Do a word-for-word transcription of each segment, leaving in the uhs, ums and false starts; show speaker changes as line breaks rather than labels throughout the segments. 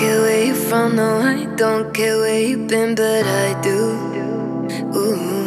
care where you're from, no, I don't care where you've been, but I do. Ooh.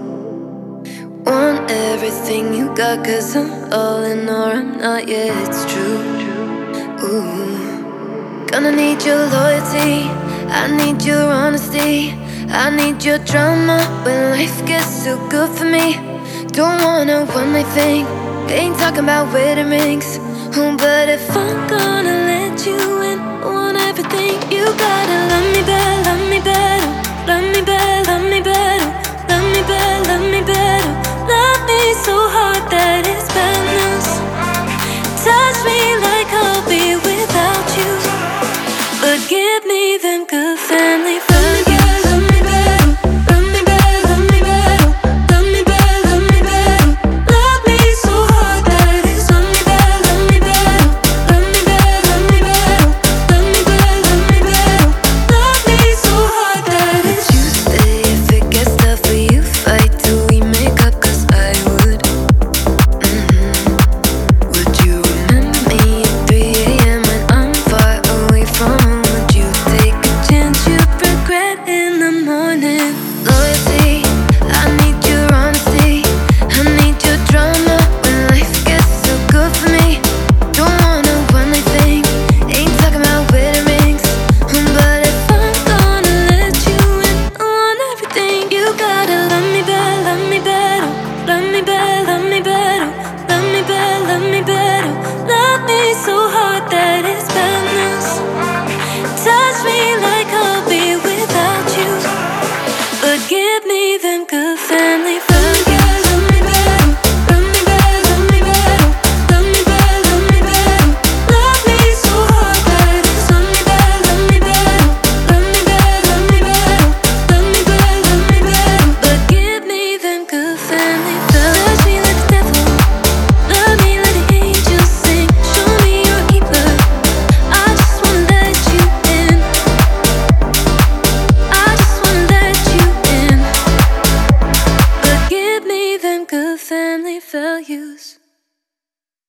Want everything you got, cause I'm all in or I'm not, yeah, it's true. Ooh. Gonna need your loyalty, I need your honesty, I need your drama when life gets too good for me. Don't want a one-night thing, ain't talking about wedding rings. Oh, but if I'm gonna let you in, I want everything. You gotta love me better, love me better, love me better, love me better, love me better, love me better. Love me so hard that it's madness. Touch me like I'll be without you, but give me them good family values. Love me better, love me better, love me better, love me better, love me better. Love me so hard that it's love me better, love me better, love me better, love me better, love me better, love me better. Love me so hard that it's. You stay if it gets tough for you, fight till we make up, cause I would. Mm-hmm. Would you remember me at three a m when I'm far away from home? Would you take a chance you'd regret in the morning? Loyalty, I need your honesty, I need your drama when life gets so good for me. Don't want a one-night thing, ain't talking about wedding rings. Mm, But if I'm gonna let you in, I want everything. You gotta love me better, love me better, love me better, love me better, love me better, love me better. Love me so hard